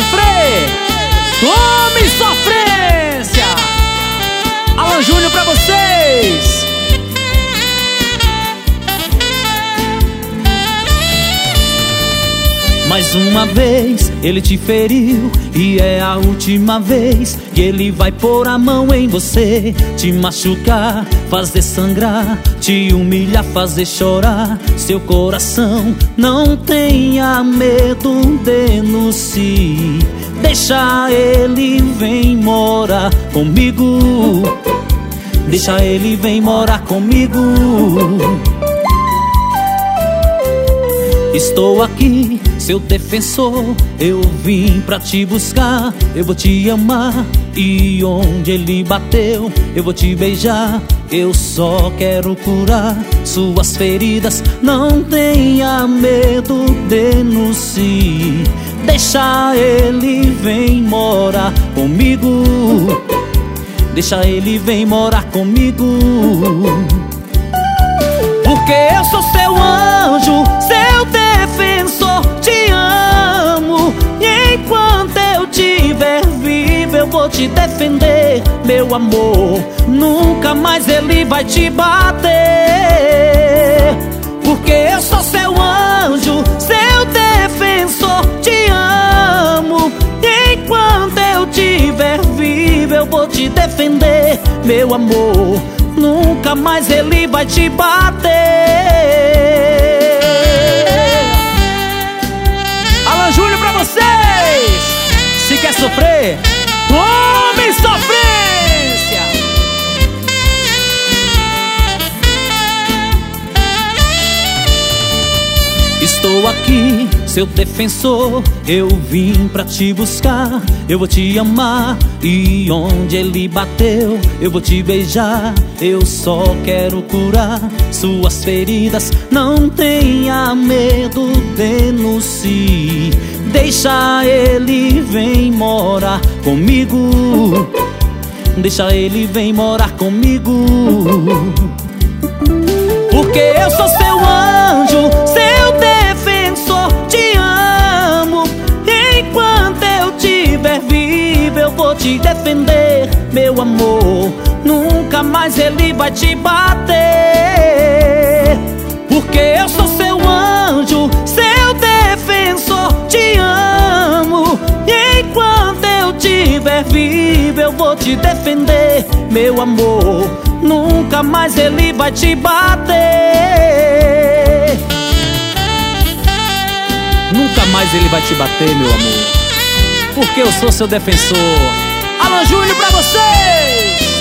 sofrer, tome sofrência. Alan Júnior pra vocês. Mais uma vez ele te feriu e é a última vez que ele vai pôr a mão em você, te machucar, fazer sangrar, te humilhar, fazer chorar seu coração. Não tenha medo, denuncie. Deixa ele, vem morar comigo. Deixa ele, vem morar comigo. Estou aqui, seu defensor, eu vim pra te buscar. Eu vou te amar e onde ele bateu eu vou te beijar. Eu só quero curar suas feridas. Não tenha medo, denuncie. Deixa ele, vem morar comigo. Deixa ele, vem morar comigo. Porque eu sou seu anjo, seu defensor, te amo. E enquanto eu tiver vivo eu vou te defender, meu amor. Nunca mais ele vai te bater. Porque eu sou seu anjo, seu defensor, te amo. E enquanto eu tiver vivo eu vou te defender, meu amor. Nunca mais ele vai te bater. Alan Júnior pra vocês. Se quer sofrer, tome sofrência. Estou aqui, seu defensor, eu vim pra te buscar. Eu vou te amar e onde ele bateu eu vou te beijar. Eu só quero curar suas feridas. Não tenha medo, denuncie. Deixa ele, vem morar comigo. Deixa ele, vem morar comigo. Porque eu sou seu anjo, seu defensor, te amo. Enquanto eu tiver vivo eu vou te defender, meu amor. Nunca mais ele vai te bater. Porque eu sou seu anjo, seu defensor, te amo. Enquanto eu tiver vivo eu vou te defender, meu amor. Nunca mais ele vai te bater. Nunca mais ele vai te bater, meu amor. Porque eu sou seu defensor. Alan Júnior pra vocês.